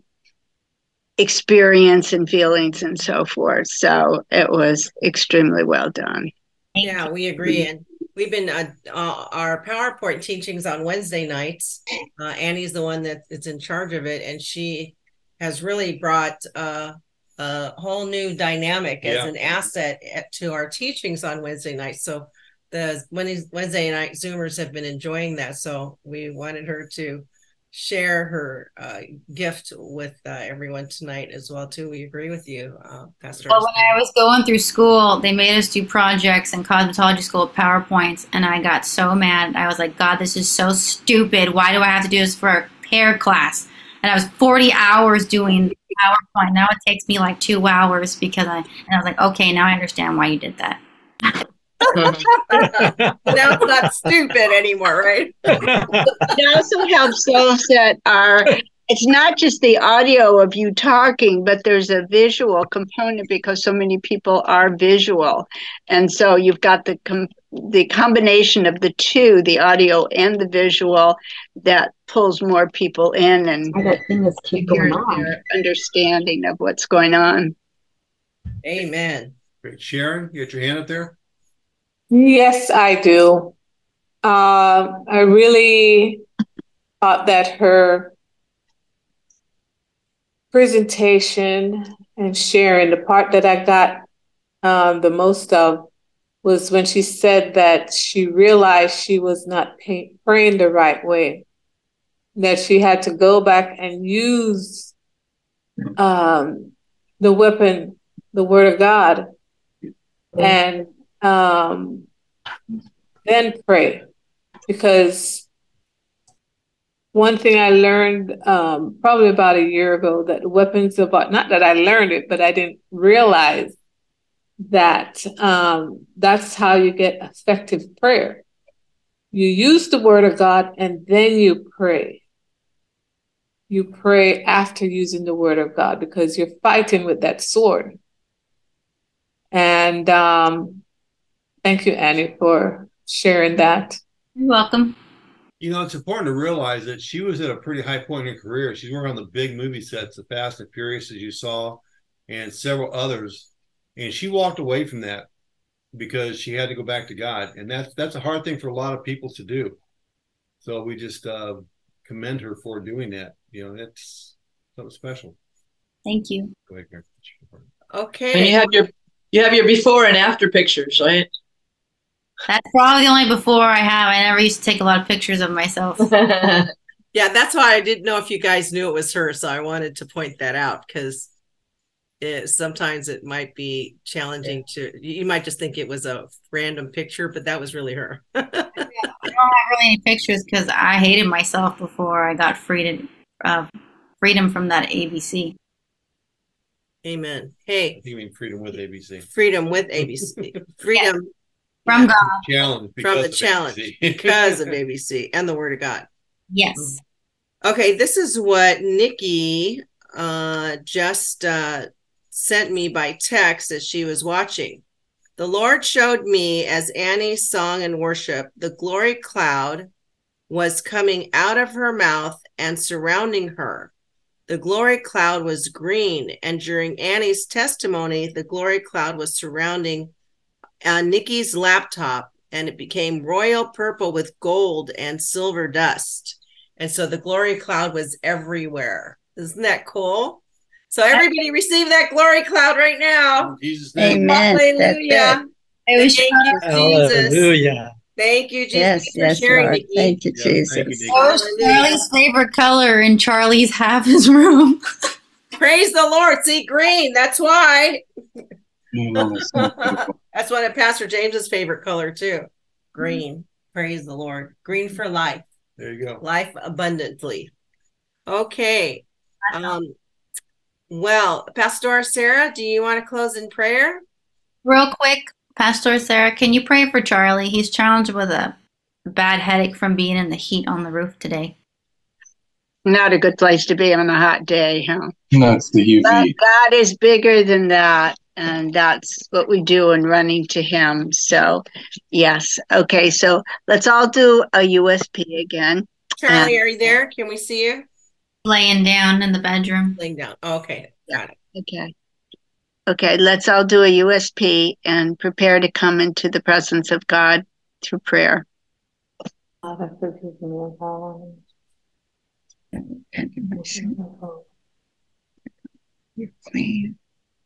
experience and feelings and so forth. So it was extremely well done. Yeah, we agree. And we've been uh, uh, our PowerPoint teachings on Wednesday nights. Uh, Annie's the one that is in charge of it, and she has really brought uh, a whole new dynamic as Yeah. an asset at, to our teachings on Wednesday nights. So the Wednesday night Zoomers have been enjoying that. So we wanted her to share her uh, gift with uh, everyone tonight as well too. We agree with you, uh, Pastor. Well, when I was going through school, they made us do projects in cosmetology school, PowerPoints, and I got so mad. I was like, God, this is so stupid. Why do I have to do this for a hair class? And I was forty hours doing PowerPoint. Now it takes me like two hours because I, and I was like, okay, now I understand why you did that. Now it's not stupid anymore, right? It also helps those that are, it's not just the audio of you talking, but there's a visual component because so many people are visual. And so you've got the com- the combination of the two, the audio and the visual, that pulls more people in and your, your understanding of what's going on. Amen. Great. Sharon, you got your hand up there? Yes, I do. Um, I really thought that her presentation and sharing, the part that I got um, the most of was when she said that she realized she was not pay- praying the right way, that she had to go back and use um, the weapon, the Word of God, and um, then pray. Because one thing I learned um, probably about a year ago, that weapons of, not that I learned it, but I didn't realize that um, that's how you get effective prayer. You use the Word of God and then you pray. You pray after using the Word of God because you're fighting with that sword. And um, thank you, Annie, for sharing that. You're welcome. You know, it's important to realize that she was at a pretty high point in her career. She's working on the big movie sets, The Fast and Furious, as you saw, and several others. And she walked away from that because she had to go back to God. And that's that's a hard thing for a lot of people to do. So we just uh, commend her for doing that. You know, that's something special. Thank you. Go ahead, Karen. Okay. And you have your you have your before and after pictures, right? That's probably the only before I have. I never used to take a lot of pictures of myself. Yeah, that's why I didn't know if you guys knew it was her. So I wanted to point that out because it, sometimes it might be challenging to, you might just think it was a random picture, but that was really her. I don't have really any pictures because I hated myself before I got freedom, uh, freedom from that A B C. Amen. Hey. You mean freedom with A B C? Freedom with A B C. Freedom. Yeah. From God. Challenge From the challenge because of A B C and the Word of God. Yes. Okay, this is what Nikki uh, just uh, sent me by text as she was watching. The Lord showed me as Annie sang and worship, the glory cloud was coming out of her mouth and surrounding her. The glory cloud was green, and during Annie's testimony, the glory cloud was surrounding uh, Nikki's laptop, and it became royal purple with gold and silver dust. And so the glory cloud was everywhere. Isn't that cool? So everybody receive that glory cloud right now. In Jesus' name. Amen. Hallelujah. It was Thank you, Jesus. Hallelujah. Thank you, Jesus. Yes, Thanks for yes, sharing, Lord. Nikki. Thank you, Yeah, thank you, Jesus. Nikki. That was Charlie's favorite color in Charlie's half his room. Praise the Lord. See, green. That's why. That's one of Pastor James's favorite color too. Green. Praise the Lord. Green for life. There you go. Life abundantly. Okay. Um, well, Pastor Sarah, do you want to close in prayer? Real quick, Pastor Sarah, can you pray for Charlie? He's challenged with a bad headache from being in the heat on the roof today. Not a good place to be on a hot day, huh? That's the U But V. God is bigger than that, and that's what we do in running to Him. So, yes. Okay, so let's all do a U S P again. Charlie, Um, are you there? Can we see you? Laying down in the bedroom. Laying down. Okay. Got it. Okay. Okay, let's all do a U S P and prepare to come into the presence of God through prayer. Father, forgive me of all. And my sin, you're clean,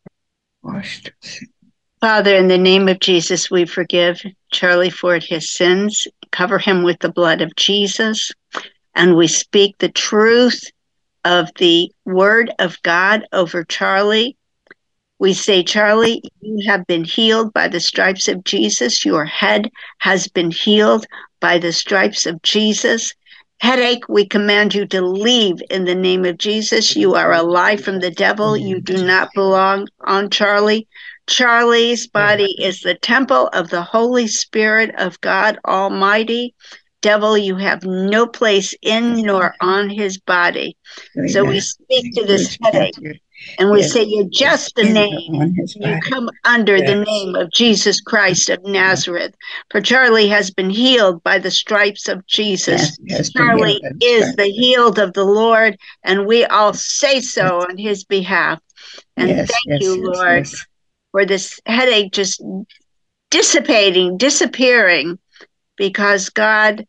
washed. Father, in the name of Jesus, we forgive Charlie Ford his sins, cover him with the blood of Jesus, and we speak the truth of the word of God over Charlie. We say, Charlie, you have been healed by the stripes of Jesus. Your head has been healed by the stripes of Jesus. Headache, we command you to leave in the name of Jesus. You are a lie from the devil. You do not belong on Charlie. Charlie's body is the temple of the Holy Spirit of God Almighty. Devil, you have no place in nor on his body. So we speak to this headache. And we yes. say, you're just the name. You come under yes. the name of Jesus Christ of Nazareth. For Charlie has been healed by the stripes of Jesus. Yes, Charlie is the healed of the Lord, and we all say so on his behalf. And yes, thank yes, you, yes, Lord, yes. for this headache just dissipating, disappearing, because God,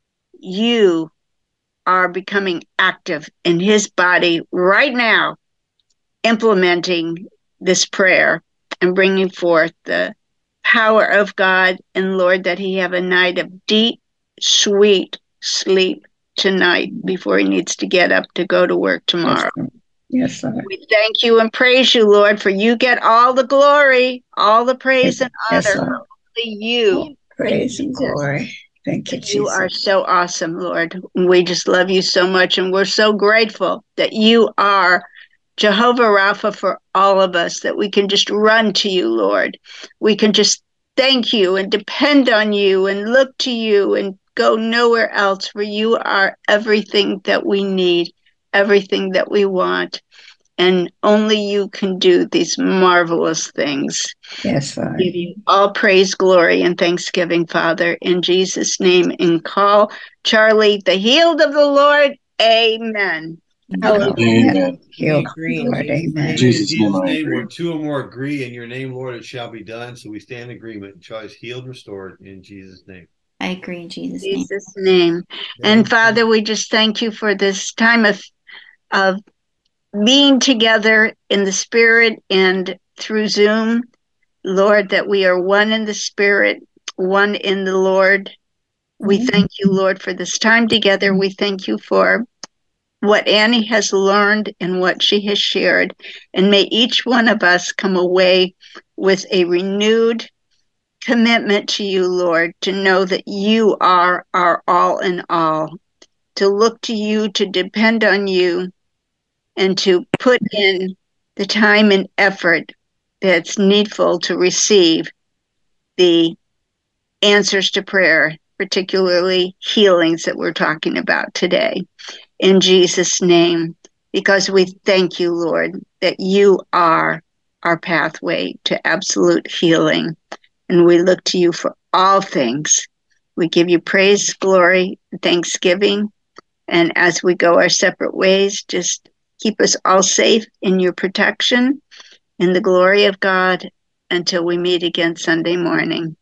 you are becoming active in his body right now, implementing this prayer and bringing forth the power of God. And Lord, that he have a night of deep, sweet sleep tonight before he needs to get up to go to work tomorrow. Yes, Lord. We thank you and praise you, Lord, for you get all the glory, all the praise and honor. Yes, Lord. Only you. Praise and glory. Thank you, Jesus. You are so awesome, Lord. We just love you so much, and we're so grateful that you are Jehovah Rapha for all of us, that we can just run to you, Lord. We can just thank you and depend on you and look to you and go nowhere else, for you are everything that we need, everything that we want. And only you can do these marvelous things. Yes, Lord. Give you all praise, glory, and thanksgiving, Father, in Jesus' name. And call Charlie the healed of the Lord. Amen. Hallelujah. Healed, agree. Lord. Amen. In Jesus' name, where two or more agree in your name, Lord, it shall be done. So we stand in agreement. Charlie's healed, restored in Jesus' name. I agree in Jesus' In name. Jesus' name. And Father, we just thank you for this time of of being together in the Spirit and through Zoom. Lord, that we are one in the Spirit, one in the Lord. We mm-hmm. thank you, Lord, for this time together. We thank you for what Annie has learned and what she has shared. And may each one of us come away with a renewed commitment to you, Lord, to know that you are our all in all, to look to you, to depend on you, and to put in the time and effort that's needful to receive the answers to prayer, particularly healings that we're talking about today. In Jesus' name, because we thank you, Lord, that you are our pathway to absolute healing. And we look to you for all things. We give you praise, glory, thanksgiving. And as we go our separate ways, just keep us all safe in your protection, in the glory of God, until we meet again Sunday morning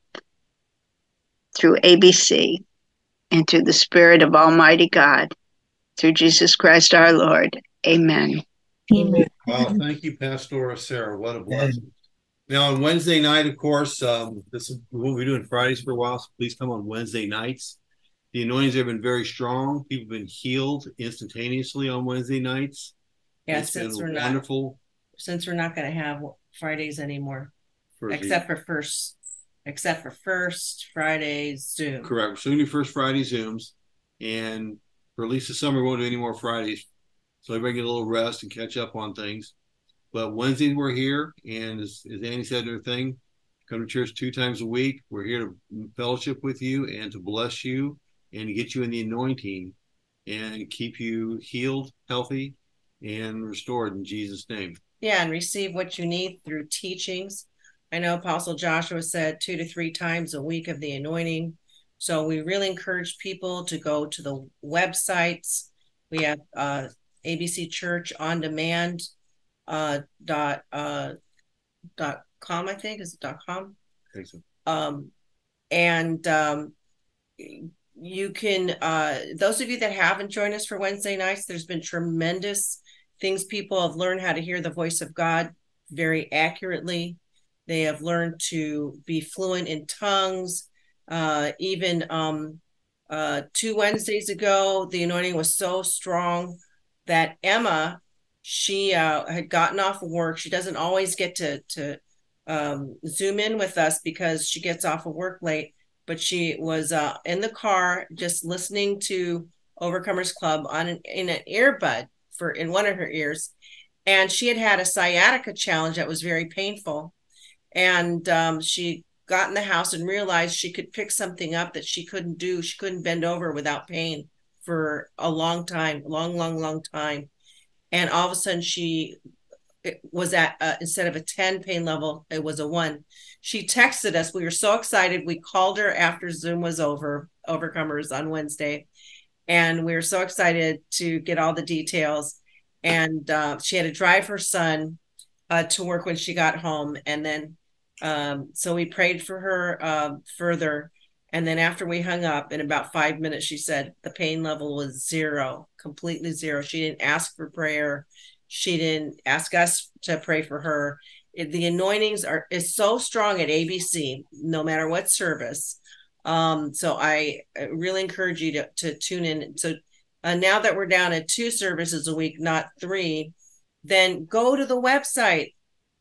through A B C and through the Spirit of Almighty God. Through Jesus Christ our Lord. Amen. Amen. Wow, thank you, Pastor Sarah. What a blessing. Now, on Wednesday night, of course, um, this is what we're doing Fridays for a while, so please come on Wednesday nights. The anointings have been very strong. People have been healed instantaneously on Wednesday nights. Yeah, it's since been we're wonderful. Not, since we're not going to have Fridays anymore, For except the, for first, except for first Fridays Zoom. Correct. We're soon do first Friday Zooms, and for at least the summer, we won't do any more Fridays. So everybody get a little rest and catch up on things. But Wednesdays we're here, and as, as Annie said in her thing, come to church two times a week. We're here to fellowship with you and to bless you and to get you in the anointing and keep you healed, healthy, and restored in Jesus' name. Yeah, and receive what you need through teachings. I know Apostle Joshua said two to three times a week of the anointing. So we really encourage people to go to the websites. We have uh, A B C Church on demand uh, dot uh, dot com, I think is it dot com. I think so. Um, and um, you can, uh, those of you that haven't joined us for Wednesday nights, there's been tremendous things. People have learned how to hear the voice of God very accurately. They have learned to be fluent in tongues. Uh, even um, uh, two Wednesdays ago, the anointing was so strong that Emma, she uh, had gotten off of work. She doesn't always get to, to um, Zoom in with us because she gets off of work late, but she was uh, in the car just listening to Overcomers Club on an, in an earbud for in one of her ears. And she had had a sciatica challenge that was very painful. And um, she got in the house and realized she could pick something up that she couldn't do. She couldn't bend over without pain for a long time, long, long, long time. And all of a sudden she it was at, uh, instead of a ten pain level, it was a one. She texted us. We were so excited. We called her after Zoom was over, Overcomers on Wednesday. And we were so excited to get all the details. And uh, she had to drive her son uh, to work when she got home. And then, um, so we prayed for her uh, further. And then after we hung up, in about five minutes, she said the pain level was zero, completely zero. She didn't ask for prayer. She didn't ask us to pray for her. It, the anointings are is so strong at A B C, no matter what service. Um, so I really encourage you to, to tune in. So uh, now that we're down at two services a week, not three, then go to the website,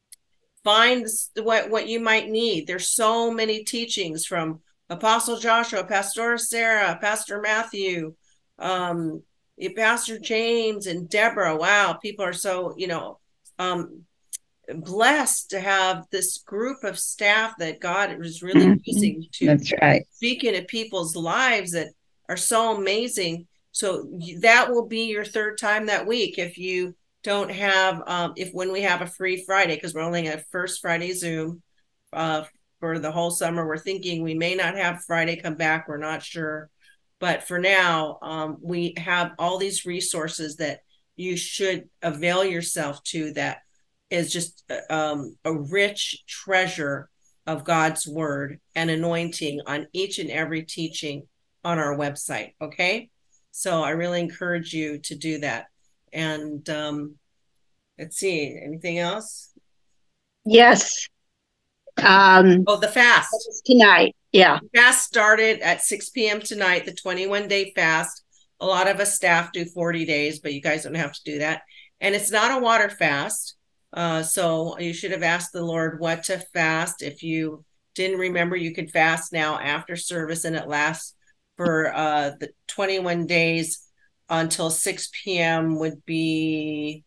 find what, what you might need. There's so many teachings from Apostle Joshua, Pastor Sarah, Pastor Matthew, um, Pastor James and Deborah. Wow, people are so, you know, um, blessed to have this group of staff that God is really mm-hmm. using to That's right. speak into people's lives that are so amazing. So that will be your third time that week. If you don't have, um, if when we have a free Friday, because we're only a first Friday Zoom uh, for the whole summer, we're thinking we may not have Friday come back. We're not sure. But for now, um, we have all these resources that you should avail yourself to that is just um, a rich treasure of God's word and anointing on each and every teaching on our website. Okay. So I really encourage you to do that. And um, let's see, anything else? Yes. Um, oh, the fast. Tonight. Yeah. The fast started at six p.m. tonight, the twenty-one day fast. A lot of us staff do forty days, but you guys don't have to do that. And it's not a water fast. Uh, so you should have asked the Lord what to fast. If you didn't remember, you could fast now after service, and it lasts for uh, the twenty-one days until six p.m. would be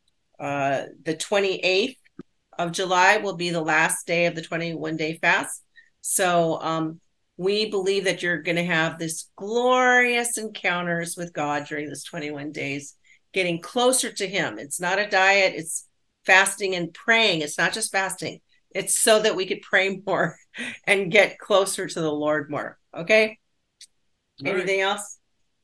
uh, the twenty-eighth of July will be the last day of the twenty-one day fast. So um, we believe that you're going to have this glorious encounters with God during this twenty-one days, getting closer to him. It's not a diet. It's fasting and praying. It's not just fasting. It's so that we could pray more and get closer to the Lord more. Okay. All Anything right. else?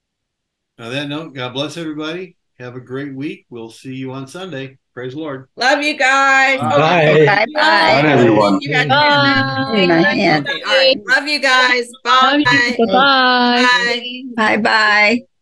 On that note, God bless everybody. Have a great week. We'll see you on Sunday. Praise the Lord. Love you guys. Bye. Oh, Bye. Bye. Bye, everyone. You got Bye. okay. Bye. All right. Love you guys. Bye. Bye. Bye. Bye bye.